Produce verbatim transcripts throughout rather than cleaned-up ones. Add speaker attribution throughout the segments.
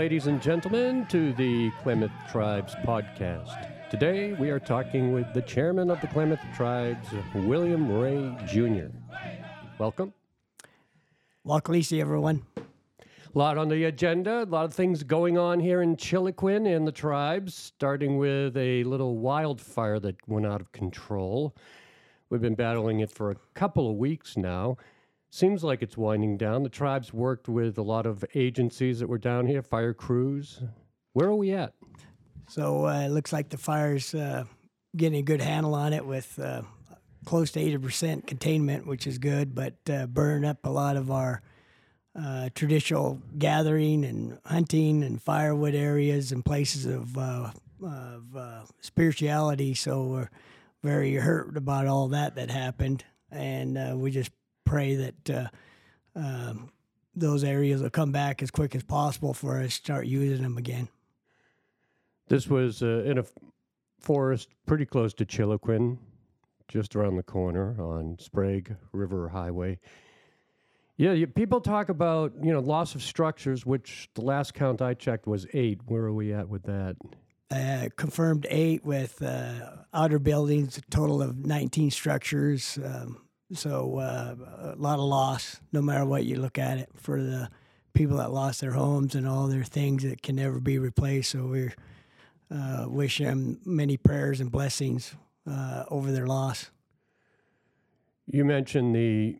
Speaker 1: ladies and gentlemen, to the Klamath Tribes podcast. Today, we are talking with the chairman of the Klamath Tribes, William Ray Junior Welcome.
Speaker 2: Wakalisi, everyone.
Speaker 1: A lot on the agenda, a lot of things going on here in Chiloquin and the tribes, starting with a little wildfire that went out of control. We've been battling it for a couple of weeks now. Seems like it's winding down. The tribes worked with a lot of agencies that were down here, fire crews. Where are we at?
Speaker 2: So uh, it looks like the fire's uh, getting a good handle on it with uh, close to eighty percent containment, which is good, but uh, burned up a lot of our uh, traditional gathering and hunting and firewood areas and places of, uh, of uh, spirituality. So we're very hurt about all that that happened, and uh, we just pray that uh, um, those areas will come back as quick as possible for us to start using them again.
Speaker 1: This was uh, in a f- forest pretty close to Chiloquin, just around the corner on Sprague River Highway. Yeah, you, people talk about, you know, loss of structures, which the last count I checked was eight. Where are we at with that?
Speaker 2: Uh, confirmed eight with uh, outer buildings, a total of nineteen structures. Um, So uh, a lot of loss, no matter what you look at it, for the people that lost their homes and all their things that can never be replaced. So we uh, wish them many prayers and blessings uh, over their loss.
Speaker 1: You mentioned the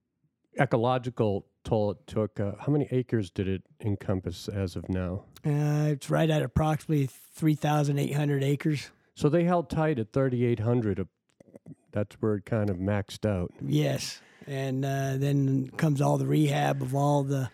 Speaker 1: ecological toll it took. Uh, how many acres did it encompass as of now?
Speaker 2: Uh, it's right at approximately three thousand eight hundred acres.
Speaker 1: So they held tight at thirty-eight hundred. That's where it kind of maxed out.
Speaker 2: Yes. And uh, then comes all the rehab of all the,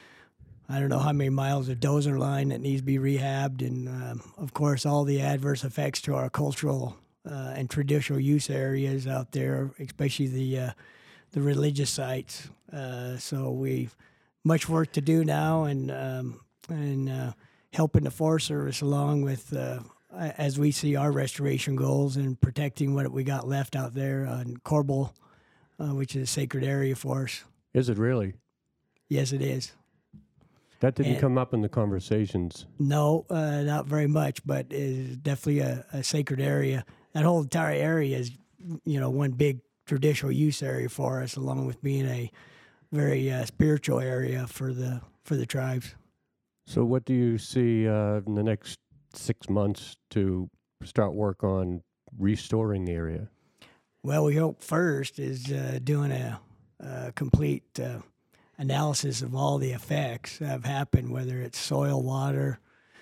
Speaker 2: I don't know how many miles of dozer line that needs to be rehabbed. And, um, of course, all the adverse effects to our cultural uh, and traditional use areas out there, especially the uh, the religious sites. Uh, so we've much work to do now, and, um, and uh, helping the Forest Service along with uh, as we see our restoration goals and protecting what we got left out there on Corbel, uh, which is a sacred area for us.
Speaker 1: Is it really?
Speaker 2: Yes, it is.
Speaker 1: That didn't
Speaker 2: And
Speaker 1: come up in the conversations.
Speaker 2: No, uh, not very much, but it is definitely a, a sacred area. That whole entire area is, you know, one big traditional use area for us, along with being a very uh, spiritual area for the for the tribes.
Speaker 1: So what do you see uh, in the next six months to start work on restoring the area?
Speaker 2: Well, we hope first is uh, doing a, a complete uh, analysis of all the effects that have happened, whether it's soil, water,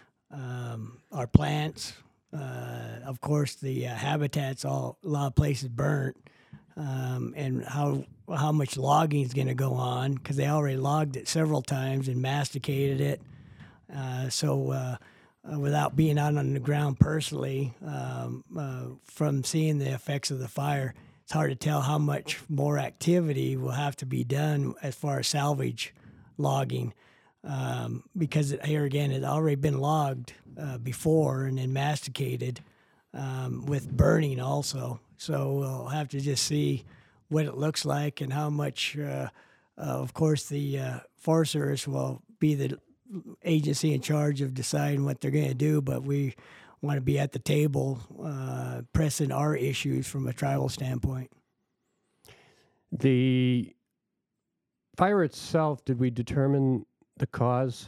Speaker 2: um, our plants, uh, of course the uh, habitats, all a lot of places burnt, um, and how how much logging is going to go on, because they already logged it several times and masticated it. Uh, so uh, Uh, without being out on the ground personally, um, uh, from seeing the effects of the fire, it's hard to tell how much more activity will have to be done as far as salvage logging, um, because it, here again, it had already been logged uh, before and then masticated um, with burning also. So we'll have to just see what it looks like and how much, uh, uh, of course, the uh, Forest Service will be the agency in charge of deciding what they're going to do, but we want to be at the table uh, pressing our issues from a tribal standpoint.
Speaker 1: The fire itself, did we determine the cause?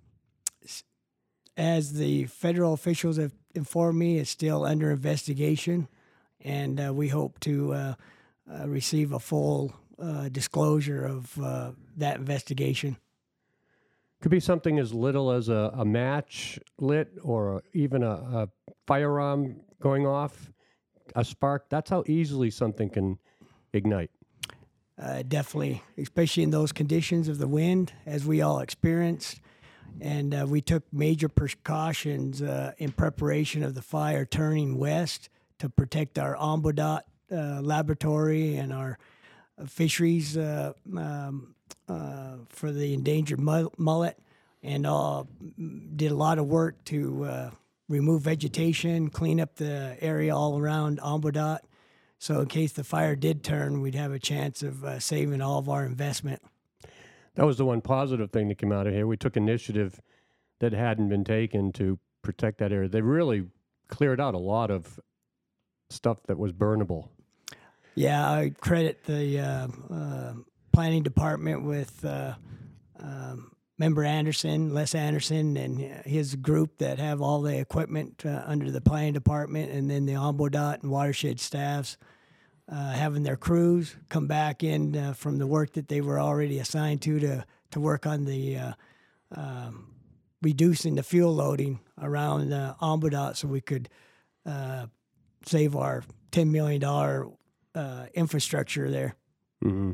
Speaker 2: As the federal officials have informed me, it's still under investigation, and uh, we hope to uh, uh, receive a full uh, disclosure of uh, that investigation.
Speaker 1: Could be something as little as a, a match lit or even a, a firearm going off, a spark. That's how easily something can ignite.
Speaker 2: Uh, definitely, especially in those conditions of the wind, as we all experienced. And uh, we took major precautions uh, in preparation of the fire turning west to protect our Ombodot uh, laboratory and our uh, fisheries uh, um, uh, for the endangered mullet, and uh, did a lot of work to uh, remove vegetation, clean up the area all around Ombodot. So in case the fire did turn, we'd have a chance of uh, saving all of our investment.
Speaker 1: That was the one positive thing that came out of here. We took initiative that hadn't been taken to protect that area. They really cleared out a lot of stuff that was burnable.
Speaker 2: Yeah, I credit the uh, uh, planning department with uh, um, Member Anderson, Les Anderson, and his group that have all the equipment uh, under the planning department, and then the OMBODOT and watershed staffs uh, having their crews come back in uh, from the work that they were already assigned to to, to work on the uh, um, reducing the fuel loading around uh, OMBODOT so we could uh, save our ten million dollars uh, infrastructure there.
Speaker 1: Mm-hmm.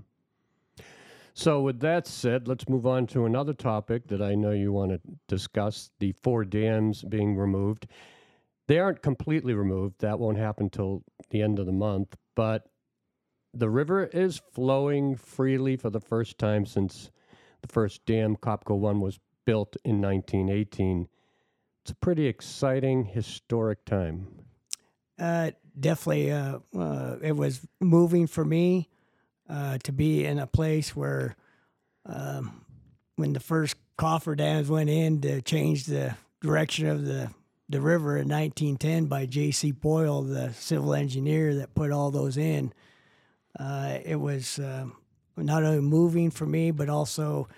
Speaker 1: So with that said, let's move on to another topic that I know you want to discuss, the four dams being removed. They aren't completely removed. That won't happen till the end of the month, but the river is flowing freely for the first time since the first dam, Copco one, was built in nineteen eighteen. It's a pretty exciting, historic time.
Speaker 2: Uh, definitely, uh, uh, it was moving for me. Uh, to be in a place where um, when the first coffer dams went in to change the direction of the, the river in nineteen ten by J C Boyle, the civil engineer that put all those in, uh, it was uh, not only moving for me, but also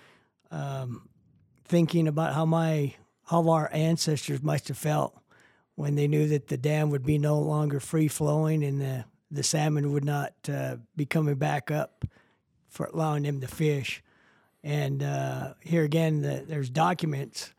Speaker 2: um, thinking about how my how our ancestors must have felt when they knew that the dam would be no longer free flowing and the the salmon would not uh, be coming back up for allowing them to fish. And uh, here again, the, there's documents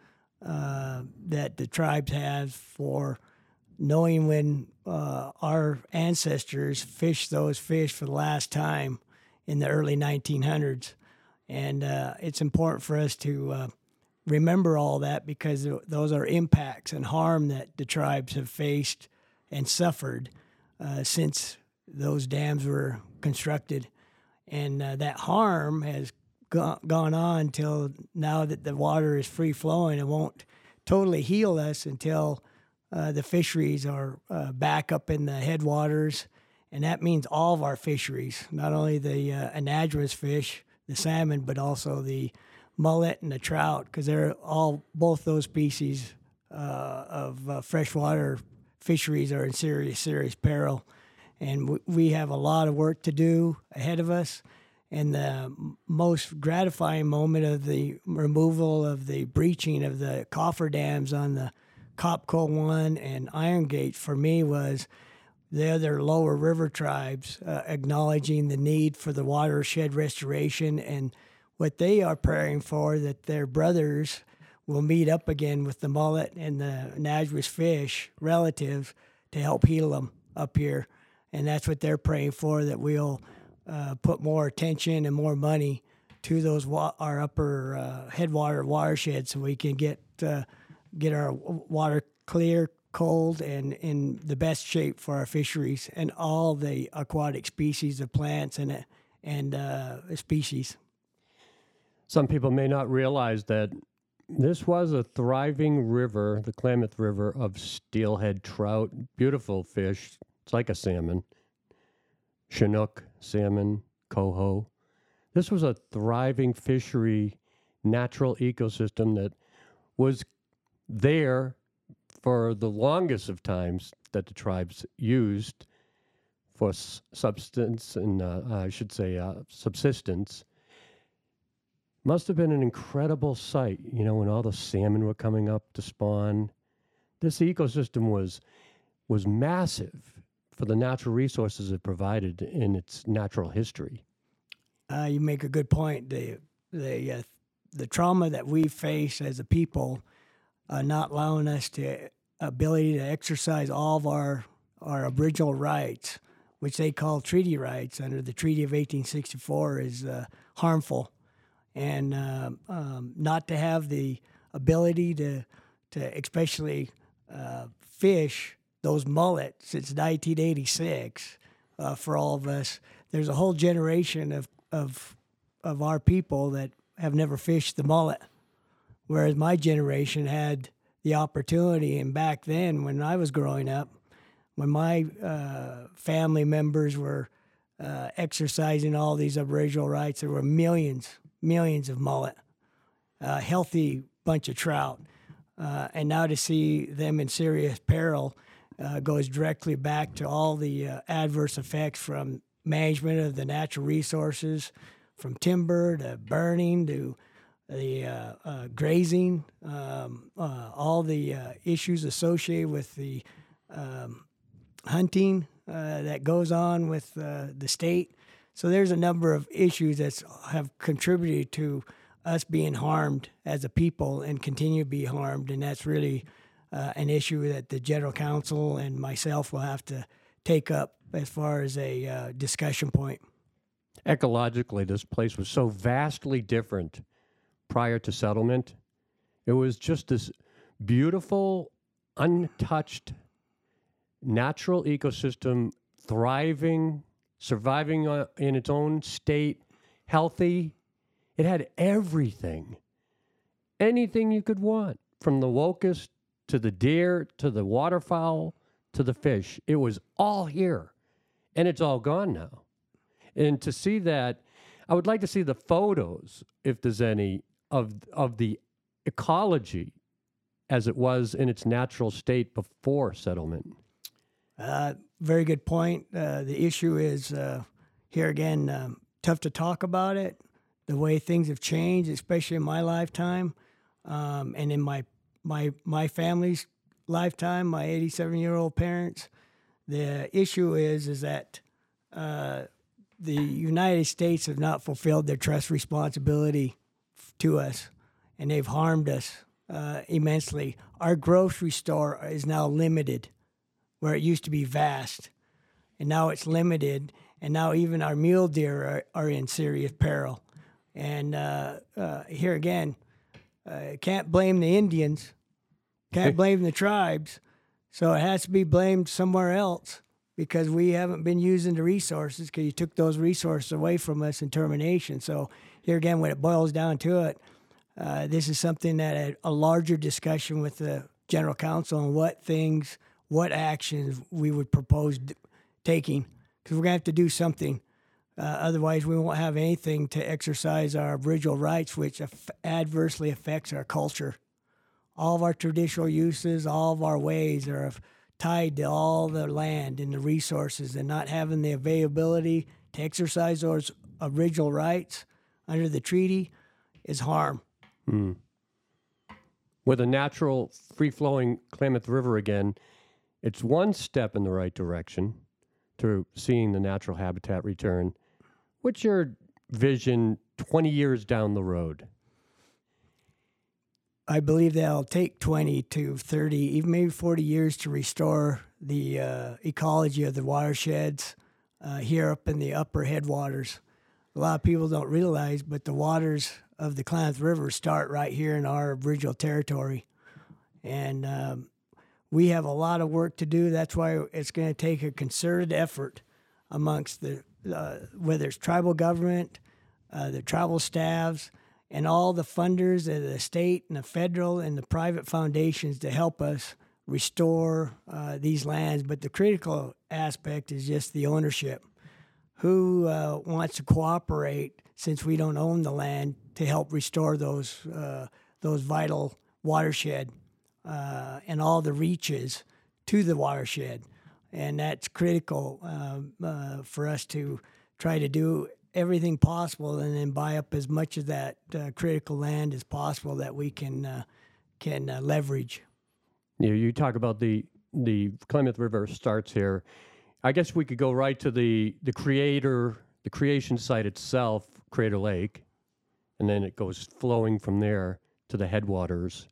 Speaker 2: uh, that the tribes have for knowing when uh, our ancestors fished those fish for the last time in the early nineteen hundreds. And uh, it's important for us to uh, remember all that because those are impacts and harm that the tribes have faced and suffered uh, since those dams were constructed. And uh, that harm has go- gone on till now that the water is free flowing. It won't totally heal us until uh, the fisheries are uh, back up in the headwaters. And that means all of our fisheries, not only the uh, anadromous fish, the salmon, but also the mullet and the trout, because they're all, both those species uh, of uh, freshwater fisheries are in serious, serious peril. And w- we have a lot of work to do ahead of us. And the most gratifying moment of the removal of the breaching of the coffer dams on the Copco one and Iron Gate for me was the other lower river tribes uh, acknowledging the need for the watershed restoration and what they are praying for, that their brothers will meet up again with the mullet and the anadromous fish relatives to help heal them up here. And that's what they're praying for, that we'll uh, put more attention and more money to those wa- our upper uh, headwater watersheds so we can get uh, get our water clear, cold, and in the best shape for our fisheries and all the aquatic species of plants and and uh, species.
Speaker 1: Some people may not realize that this was a thriving river, the Klamath River, of steelhead trout, beautiful fish. It's like a salmon. Chinook, salmon, coho. This was a thriving fishery, natural ecosystem that was there for the longest of times that the tribes used for s- substance and, uh, I should say, uh, subsistence. Must have been an incredible sight, you know, when all the salmon were coming up to spawn. This ecosystem was was massive for the natural resources it provided in its natural history.
Speaker 2: Uh, you make a good point. The the uh, the trauma that we face as a people, uh, not allowing us to ability to exercise all of our our Aboriginal rights, which they call treaty rights under the Treaty of eighteen sixty-four, is uh, harmful, and uh, um, not to have the ability to to especially uh, fish those mullet since nineteen eighty-six uh, for all of us. There's a whole generation of, of of our people that have never fished the mullet, whereas my generation had the opportunity. And back then, when I was growing up, when my uh, family members were uh, exercising all these Aboriginal rights, there were millions, millions of mullet, a healthy bunch of trout. Uh, and now to see them in serious peril uh, goes directly back to all the uh, adverse effects from management of the natural resources, from timber to burning to the uh, uh, grazing, um, uh, all the uh, issues associated with the um, hunting uh, that goes on with uh, the state. So there's a number of issues that have contributed to us being harmed as a people and continue to be harmed, and that's really uh, an issue that the General Counsel and myself will have to take up as far as a uh, discussion point.
Speaker 1: Ecologically, this place was so vastly different prior to settlement. It was just this beautiful, untouched, natural ecosystem, thriving, surviving uh, in its own state, healthy. It had everything, anything you could want, from the locust to the deer to the waterfowl to the fish. It was all here, and it's all gone now. And to see that, I would like to see the photos, if there's any, of of the ecology as it was in its natural state before settlement.
Speaker 2: Uh, very good point. Uh, the issue is, uh, here again, um, tough to talk about it. The way things have changed, especially in my lifetime, um, and in my my my family's lifetime, my eighty-seven-year-old parents. The issue is is that uh, the United States have not fulfilled their trust responsibility to us, and they've harmed us uh, immensely. Our grocery store is now limited, where it used to be vast, and now it's limited, and now even our mule deer are, are in serious peril. And uh, uh, here again, uh, can't blame the Indians, can't blame the tribes, so it has to be blamed somewhere else because we haven't been using the resources because you took those resources away from us in termination. So here again, when it boils down to it, uh, this is something that a, a larger discussion with the General Counsel on what things, what actions we would propose d- taking, because we're going to have to do something. Uh, otherwise, we won't have anything to exercise our Aboriginal rights, which af- adversely affects our culture. All of our traditional uses, all of our ways are f- tied to all the land and the resources, and not having the availability to exercise those original rights under the treaty is harm.
Speaker 1: Mm. With a natural, free-flowing Klamath River again, it's one step in the right direction to seeing the natural habitat return. What's your vision twenty years down the road?
Speaker 2: I believe that'll take twenty to thirty, even maybe forty years to restore the uh, ecology of the watersheds uh, here up in the upper headwaters. A lot of people don't realize, but the waters of the Klamath River start right here in our Aboriginal territory. And um, we have a lot of work to do. That's why it's going to take a concerted effort amongst the, uh, whether it's tribal government, uh, the tribal staffs, and all the funders of the state and the federal and the private foundations to help us restore uh, these lands. But the critical aspect is just the ownership. Who uh, wants to cooperate, since we don't own the land, to help restore those uh, those vital watershed uh, and all the reaches to the watershed? And that's critical um, uh, for us to try to do everything possible and then buy up as much of that uh, critical land as possible that we can uh, can uh, leverage.
Speaker 1: You, you talk about the the Klamath River starts here. I guess we could go right to the, the creator, the creation site itself, Crater Lake, and then it goes flowing from there to the headwaters.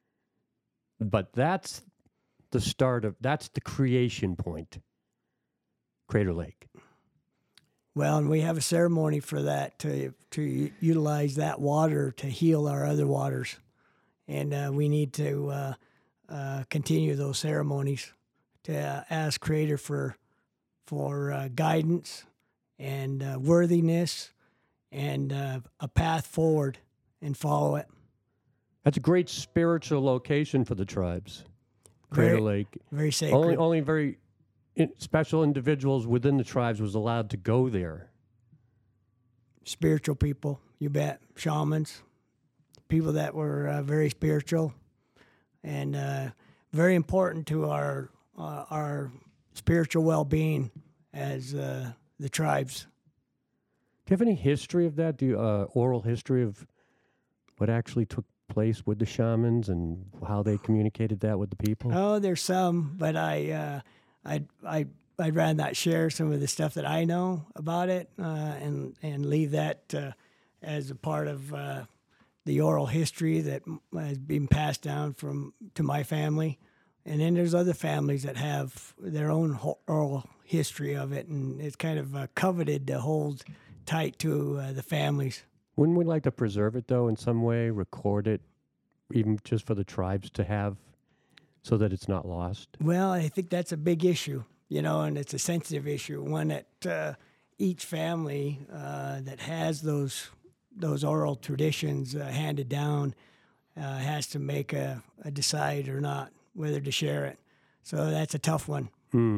Speaker 1: But that's the start of, that's the creation point, Crater Lake.
Speaker 2: Well, and we have a ceremony for that to to utilize that water to heal our other waters, and uh, we need to uh, uh, continue those ceremonies to uh, ask Creator for for uh, guidance and uh, worthiness and uh, a path forward, and follow it.
Speaker 1: That's a great spiritual location for the tribes, Crater
Speaker 2: Very,
Speaker 1: Lake.
Speaker 2: very sacred.
Speaker 1: Only, only very in, special individuals within the tribes was allowed to go there.
Speaker 2: Spiritual people, you bet. Shamans, people that were uh, very spiritual, and uh, very important to our uh, our spiritual well-being as uh, the tribes.
Speaker 1: Do you have any history of that? Do you, uh, oral history of what actually took place with the shamans and how they communicated that with the people?
Speaker 2: Oh, there's some, but I, uh, I, I, I'd rather not share some of the stuff that I know about it, uh, and and leave that uh, as a part of uh, the oral history that has been passed down from to my family. And then there's other families that have their own oral history of it, and it's kind of uh, coveted to hold tight to uh, the families.
Speaker 1: Wouldn't we like to preserve it, though, in some way, record it, even just for the tribes to have, so that it's not lost?
Speaker 2: Well, I think that's a big issue, you know, and it's a sensitive issue, one that uh, each family uh, that has those those oral traditions uh, handed down uh, has to make a, a decide or not whether to share it. So that's a tough one.
Speaker 1: Hmm.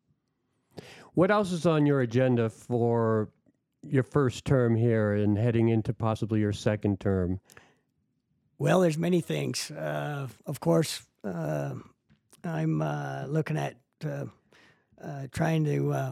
Speaker 1: What else is on your agenda for your first term here and heading into possibly your second term?
Speaker 2: Well, there's many things. Uh, of course, uh, I'm uh, looking at uh, uh, trying to uh,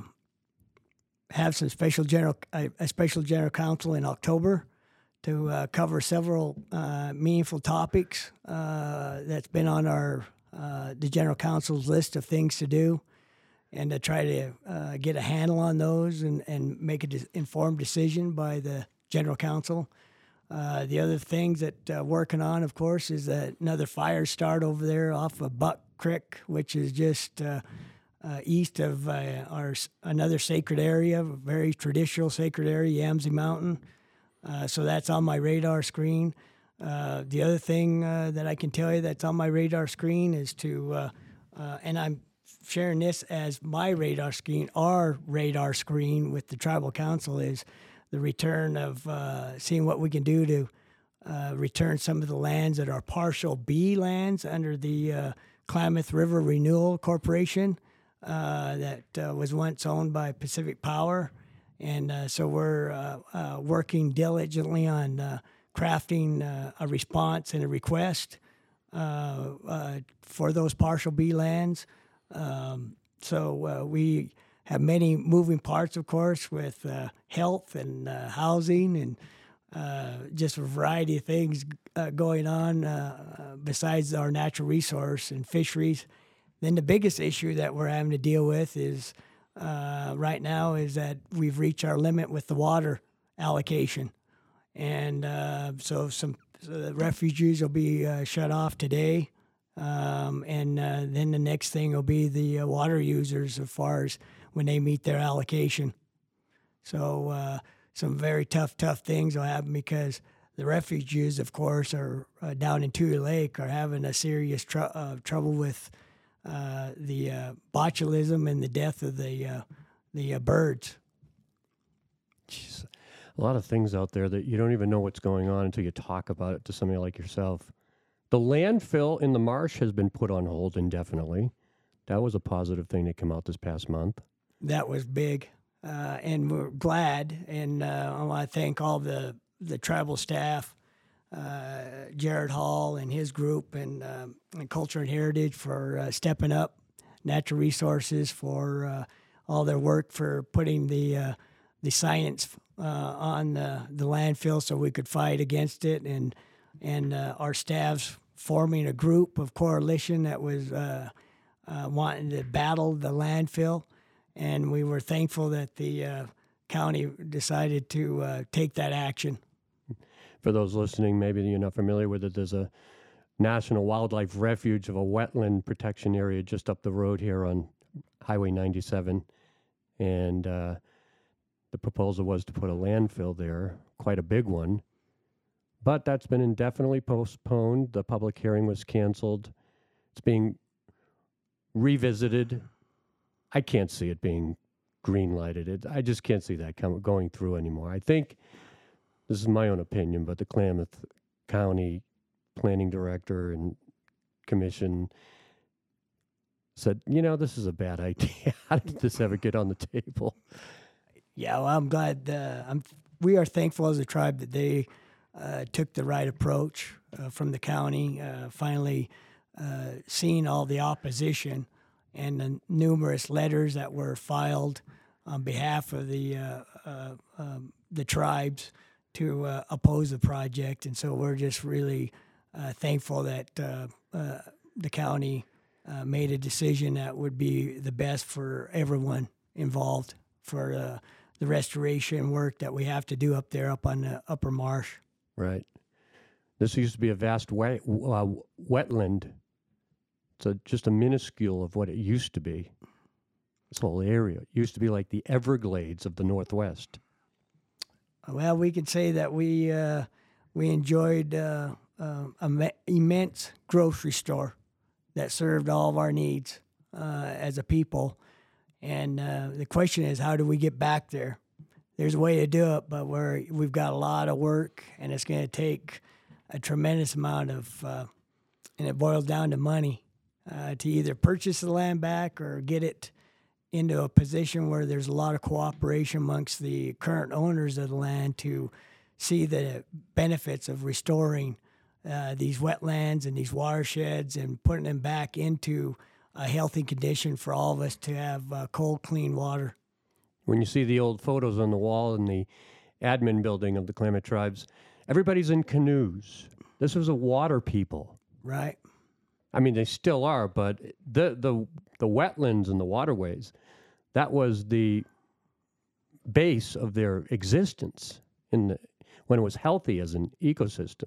Speaker 2: have some special general uh, a special general council in October to uh, cover several uh, meaningful topics uh, that's been on our uh, the general council's list of things to do, and to try to uh, get a handle on those and, and make an de- informed decision by the general council. Uh, the other things that uh, working on, of course, is that another fire start over there off of Buck Creek, which is just uh, uh, east of uh, our another sacred area, a very traditional sacred area, Yamsey Mountain. Uh, so that's on my radar screen. Uh, the other thing uh, that I can tell you that's on my radar screen is to, uh, uh, and I'm sharing this as my radar screen, our radar screen with the tribal council, is the return of uh, seeing what we can do to uh, return some of the lands that are partial B lands under the uh, Klamath River Renewal Corporation uh, that uh, was once owned by Pacific Power. And uh, so we're uh, uh, working diligently on uh, crafting uh, a response and a request uh, uh, for those partial B lands. Um, so uh, we have many moving parts, of course, with uh, health and uh, housing and uh, just a variety of things uh, going on uh, besides our natural resource and fisheries. Then the biggest issue that we're having to deal with is uh, right now is that we've reached our limit with the water allocation. And uh, so some so the refugees will be uh, shut off today. Um, and uh, then the next thing will be the uh, water users as far as when they meet their allocation. So uh, some very tough, tough things will happen because the refugees, of course, are uh, down in Tule Lake are having a serious tr- uh, trouble with uh, the uh, botulism and the death of the uh, the uh, birds.
Speaker 1: Jeez. A lot of things out there that you don't even know what's going on until you talk about it to somebody like yourself. The landfill in the marsh has been put on hold indefinitely. That was a positive thing that came out this past month.
Speaker 2: That was big, uh, and we're glad. And uh, I want to thank all the, the tribal staff, uh, Jared Hall and his group, and, uh, and Culture and Heritage for uh, stepping up, Natural Resources for uh, all their work for putting the uh, the science uh, on the, the landfill so we could fight against it, and and uh, our staffs forming a group of coalition that was uh, uh, wanting to battle the landfill. And we were thankful that the uh, county decided to uh, take that action.
Speaker 1: For those listening, maybe you're not familiar with it, there's a National Wildlife Refuge of a wetland protection area just up the road here on Highway ninety-seven. And uh, the proposal was to put a landfill there, quite a big one. But that's been indefinitely postponed. The public hearing was canceled. It's being revisited. I can't see it being green-lighted. It, I just can't see that com- going through anymore. I think, this is my own opinion, but the Klamath County Planning Director and Commission said, you know, this is a bad idea. How did this ever get on the table?
Speaker 2: Yeah, well, I'm glad. Uh, I'm. We are thankful as a tribe that they uh, took the right approach uh, from the county. Uh, finally, uh, seeing all the opposition and the numerous letters that were filed on behalf of the uh, uh, um, the tribes to uh, oppose the project, and so we're just really uh, thankful that uh, uh, the county uh, made a decision that would be the best for everyone involved for uh, the restoration work that we have to do up there, up on the upper marsh.
Speaker 1: Right. This used to be a vast wet, uh, wetland. It's a, just a minuscule of what it used to be. This whole area it used to be like the Everglades of the Northwest.
Speaker 2: Well, we could say that we uh, we enjoyed uh, uh, an immense grocery store that served all of our needs uh, as a people. And uh, the question is, how do we get back there? There's a way to do it, but we're, we've got a lot of work, and it's going to take a tremendous amount of, uh, and it boils down to money, uh, to either purchase the land back or get it into a position where there's a lot of cooperation amongst the current owners of the land to see the benefits of restoring uh, these wetlands and these watersheds and putting them back into a healthy condition for all of us to have uh, cold, clean water.
Speaker 1: When you see the old photos on the wall in the admin building of the Klamath Tribes, everybody's in canoes. This was a water people.
Speaker 2: Right.
Speaker 1: I mean, they still are, but the the the wetlands and the waterways, that was the base of their existence in the, when it was healthy as an ecosystem.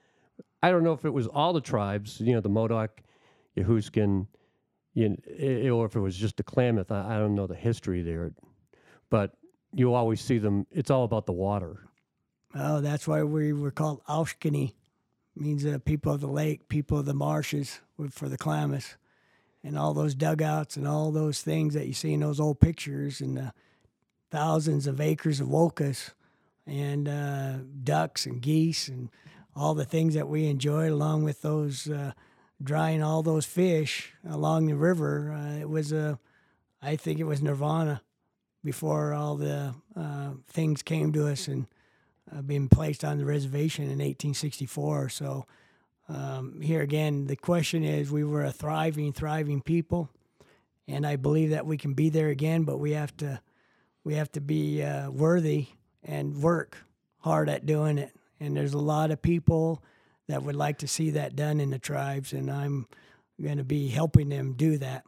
Speaker 1: I don't know if it was all the tribes, you know, the Modoc, Yahuskin, you know, or if it was just the Klamath. I, I don't know the history there, but you always see them. It's all about the water.
Speaker 2: Oh, that's why we were called Aushkini. Means uh, people of the lake, people of the marshes for the Klamath. And all those dugouts and all those things that you see in those old pictures and the thousands of acres of wokas and uh, ducks and geese and all the things that we enjoyed along with those uh, drying all those fish along the river. Uh, it was a, I think it was nirvana before all the uh, things came to us and uh, being placed on the reservation in eighteen sixty-four. So um, here again, the question is, we were a thriving, thriving people, and I believe that we can be there again. But we have to, we have to be uh, worthy and work hard at doing it. And there's a lot of people that would like to see that done in the tribes, and I'm going to be helping them do that.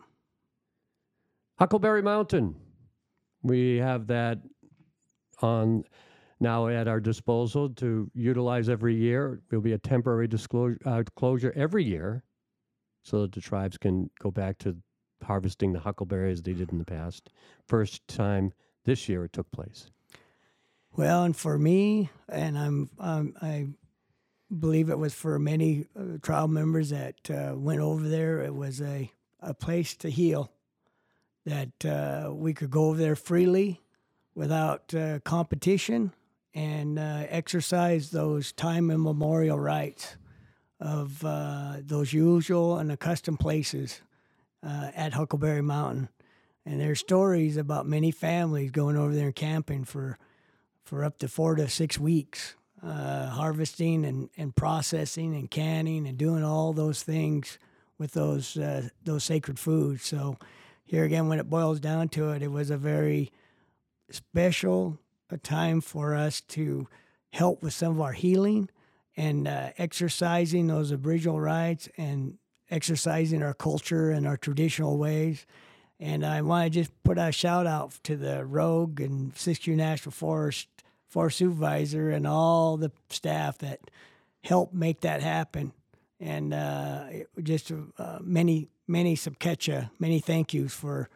Speaker 1: Huckleberry Mountain. We have that on now at our disposal to utilize every year. It will be a temporary disclosure, uh, closure every year so that the tribes can go back to harvesting the huckleberries they did in the past. First time this year it took place.
Speaker 2: Well, and for me, and I'm, um, I believe it was for many uh, tribe members that uh, went over there, it was a, a place to heal, that uh, we could go over there freely without uh, competition and uh, exercise those time immemorial rights of uh, those usual and accustomed places uh, at Huckleberry Mountain. And there's stories about many families going over there and camping for for up to four to six weeks, uh, harvesting and, and processing and canning and doing all those things with those uh, those sacred foods. So here again, when it boils down to it, it was a very special a time for us to help with some of our healing and uh, exercising those Aboriginal rights and exercising our culture and our traditional ways. And I want to just put a shout out to the Rogue and Siskiyou National Forest Forest Supervisor and all the staff that helped make that happen. And uh, just uh, many, many subketcha, many thank yous for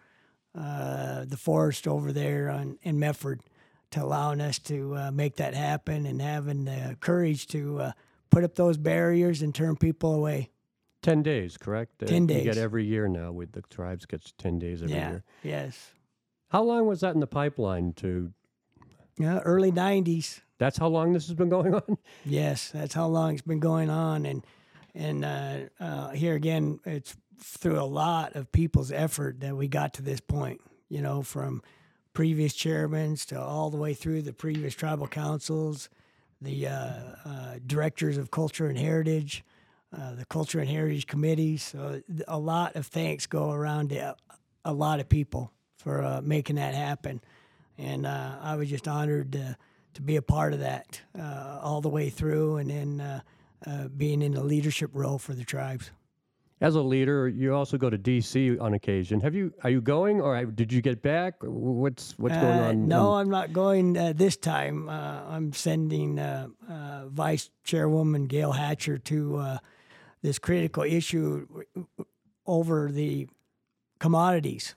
Speaker 2: uh, the forest over there on, in Medford to allowing us to uh, make that happen and having the courage to uh, put up those barriers and turn people away.
Speaker 1: Ten days, correct?
Speaker 2: Ten
Speaker 1: uh,
Speaker 2: days.
Speaker 1: You get every year now with the tribes gets ten days every
Speaker 2: yeah.
Speaker 1: year.
Speaker 2: Yes.
Speaker 1: How long was that in the pipeline to?
Speaker 2: Yeah, early nineties.
Speaker 1: That's how long this has been going on?
Speaker 2: Yes, that's how long it's been going on. And and uh, uh, here again, it's through a lot of people's effort that we got to this point, you know, from previous chairmen to all the way through the previous tribal councils, the uh, uh, directors of culture and heritage, uh, the Culture and Heritage Committees. So a lot of thanks go around to a, a lot of people for uh, making that happen. And uh, I was just honored to, to be a part of that uh, all the way through, and then uh, uh, being in the leadership role for the tribes.
Speaker 1: As a leader, you also go to D C on occasion. Have you? Are you going, or did you get back? What's what's going
Speaker 2: Uh,
Speaker 1: on?
Speaker 2: no,
Speaker 1: in-
Speaker 2: I'm not going uh, this time. Uh, I'm sending uh, uh, Vice Chairwoman Gail Hatcher to uh, this critical issue over the commodities.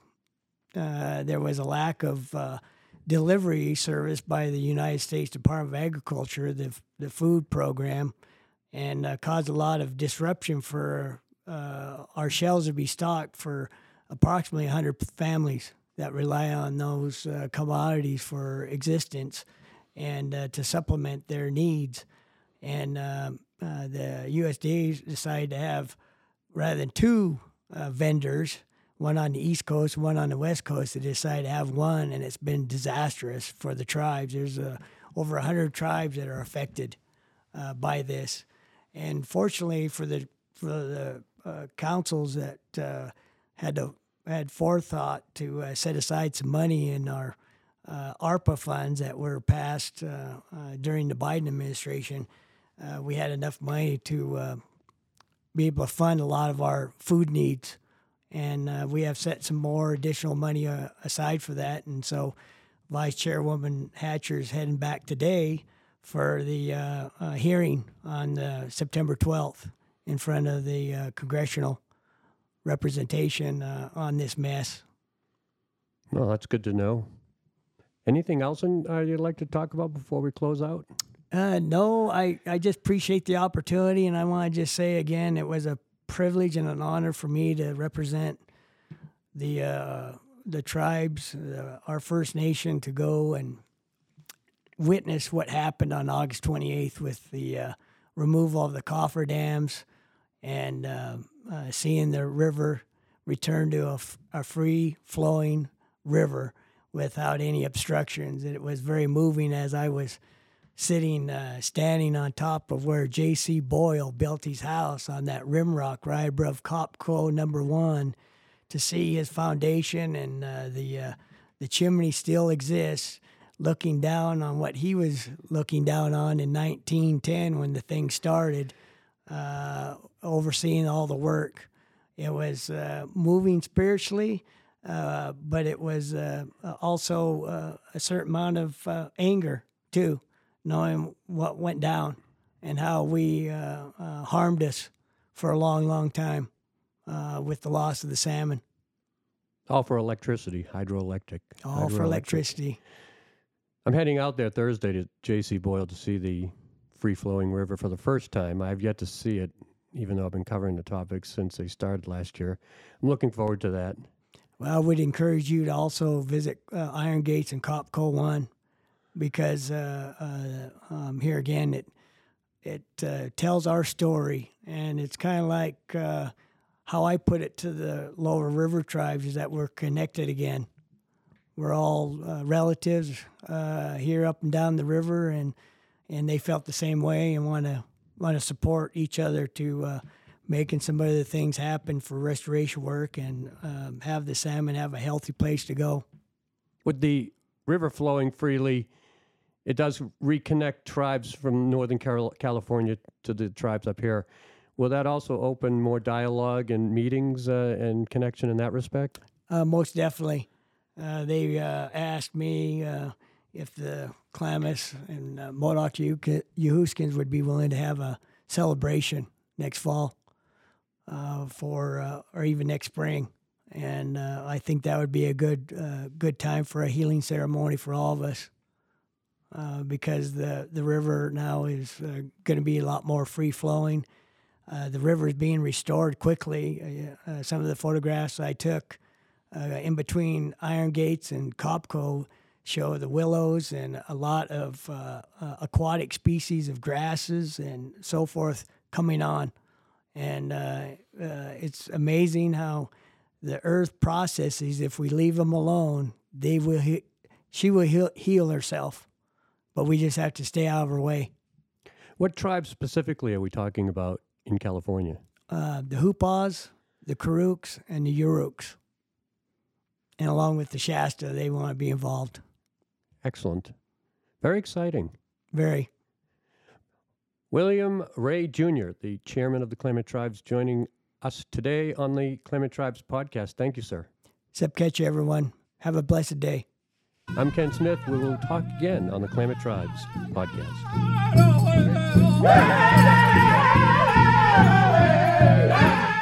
Speaker 2: Uh, there was a lack of uh, delivery service by the United States Department of Agriculture, the the food program, and uh, caused a lot of disruption for uh, our shelves to be stocked for approximately one hundred families that rely on those uh, commodities for existence and uh, to supplement their needs. And um, uh, the U S D A decided to have, rather than two uh, vendors, one on the East Coast, one on the West Coast, they decided to have one, and it's been disastrous for the tribes. There's uh, over one hundred tribes that are affected uh, by this. And fortunately for the for the uh, councils that uh, had to, had forethought to uh, set aside some money in our uh, ARPA funds that were passed uh, uh, during the Biden administration, uh, we had enough money to uh, be able to fund a lot of our food needs. And uh, we have set some more additional money uh, aside for that. And so Vice Chairwoman Hatcher is heading back today for the uh, uh, hearing on uh, September twelfth in front of the uh, congressional representation uh, on this mess.
Speaker 1: Well, that's good to know. Anything else in, uh, you'd like to talk about before we close out?
Speaker 2: Uh, no, I, I just appreciate the opportunity, and I want to just say again, it was a privilege and an honor for me to represent the uh, the tribes, uh, our First Nation, to go and witness what happened on August twenty-eighth with the uh, removal of the coffer dams and uh, uh, seeing the river return to a, f- a free-flowing river without any obstructions. And it was very moving as I was sitting, uh, standing on top of where J C Boyle built his house on that rim rock right above Copco number one, to see his foundation and uh, the uh, the chimney still exists, looking down on what he was looking down on in nineteen ten when the thing started, uh, overseeing all the work. It was uh, moving spiritually, uh, but it was uh, also uh, a certain amount of uh, anger too, knowing what went down and how we uh, uh, harmed us for a long, long time uh, with the loss of the salmon.
Speaker 1: All for electricity, hydroelectric.
Speaker 2: All for
Speaker 1: hydroelectric.
Speaker 2: electricity.
Speaker 1: I'm heading out there Thursday to J C Boyle to see the free-flowing river for the first time. I've yet to see it, even though I've been covering the topic since they started last year. I'm looking forward to that.
Speaker 2: Well, I would encourage you to also visit uh, Iron Gates and Copco One, because uh, uh, um, here again, it it uh, tells our story, and it's kind of like uh, how I put it to the lower river tribes, is that we're connected again. We're all uh, relatives uh, here up and down the river, and and they felt the same way and want to want to support each other to uh, making some other things happen for restoration work and um, have the salmon have a healthy place to go.
Speaker 1: With the river flowing freely, it does reconnect tribes from Northern Carol- California to the tribes up here. Will that also open more dialogue and meetings uh, and connection in that respect?
Speaker 2: Uh, most definitely. Uh, they uh, asked me uh, if the Klamath and uh, Modoc Yehooskins would be willing to have a celebration next fall uh, for, uh, or even next spring. And uh, I think that would be a good uh, good time for a healing ceremony for all of us. Uh, because the, the river now is uh, going to be a lot more free-flowing. Uh, the river is being restored quickly. Uh, uh, some of the photographs I took uh, in between Iron Gates and Copco show the willows and a lot of uh, uh, aquatic species of grasses and so forth coming on. And uh, uh, it's amazing how the earth processes. If we leave them alone, they will he- she will heal, heal herself. But we just have to stay out of her way.
Speaker 1: What tribes specifically are we talking about in California?
Speaker 2: Uh, the Hoopas, the Karuks, and the Uruks. And along with the Shasta, they want to be involved.
Speaker 1: Excellent. Very exciting.
Speaker 2: Very.
Speaker 1: William Ray Junior, the chairman of the Klamath Tribes, joining us today on the Klamath Tribes podcast. Thank you, sir.
Speaker 2: Except catch you, everyone. Have a blessed day.
Speaker 1: I'm Ken Smith. We will talk again on the Klamath Tribes podcast.